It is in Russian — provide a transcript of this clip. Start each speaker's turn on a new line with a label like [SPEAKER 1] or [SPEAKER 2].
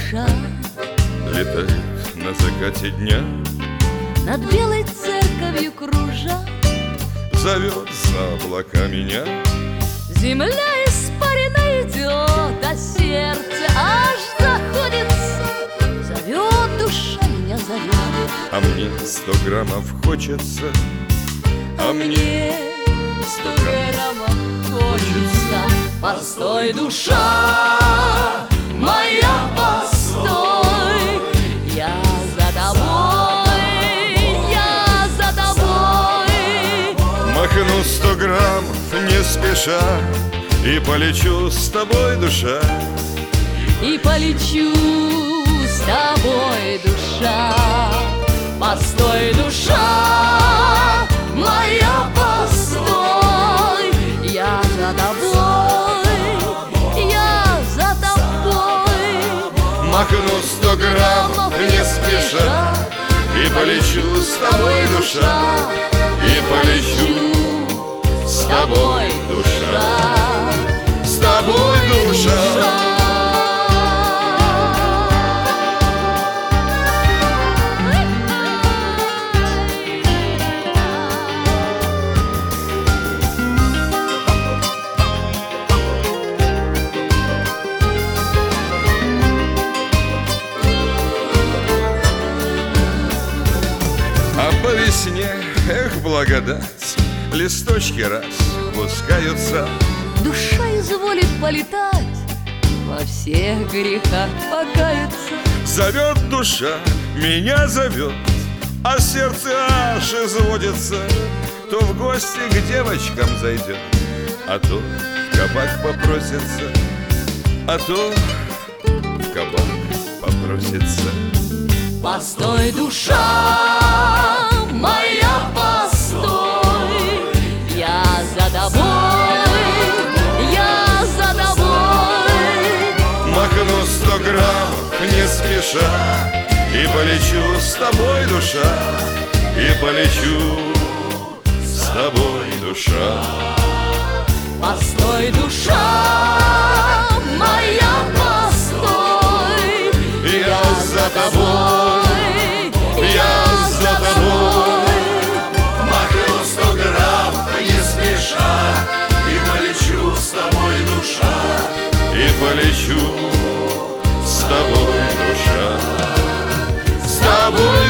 [SPEAKER 1] душа
[SPEAKER 2] летает на закате дня,
[SPEAKER 1] над белой церковью кружа.
[SPEAKER 2] зовет за облака меня.
[SPEAKER 1] Земля испарина идет, а сердце аж заходится. Зовет душа, меня зовет.
[SPEAKER 2] А мне 100 граммов хочется, а мне
[SPEAKER 1] 100 граммов хочется. Постой, душа моя, постой, я за тобой, я за тобой.
[SPEAKER 2] махну 100 граммов не спеша и полечу с тобой, душа.
[SPEAKER 1] И полечу с тобой, душа. Постой, душа моя, постой, я за тобой, я за тобой.
[SPEAKER 2] Махну 100 граммов не спеша и полечу с тобой, душа. И полечу с тобой, душа. С тобой, душа. А по весне, эх, благодать, листочки распускаются.
[SPEAKER 1] Душа изволит полетать, во всех грехах покаяться.
[SPEAKER 2] Зовет душа, меня зовет, а сердце аж изводится. То в гости к девочкам зайдет, а то в кабак попросится, а то в кабак попросится.
[SPEAKER 1] Постой, душа моя, постой, я за тобой, я за тобой.
[SPEAKER 2] Махну 100 граммов не спеша и полечу с тобой, душа. И полечу с тобой, душа.
[SPEAKER 1] Постой, душа моя, постой,
[SPEAKER 2] Я за тобой, я за тобой.
[SPEAKER 3] Махну 100 грамм не спеша и полечу с тобой, душа.
[SPEAKER 2] И полечу с тобой, душа. С тобой,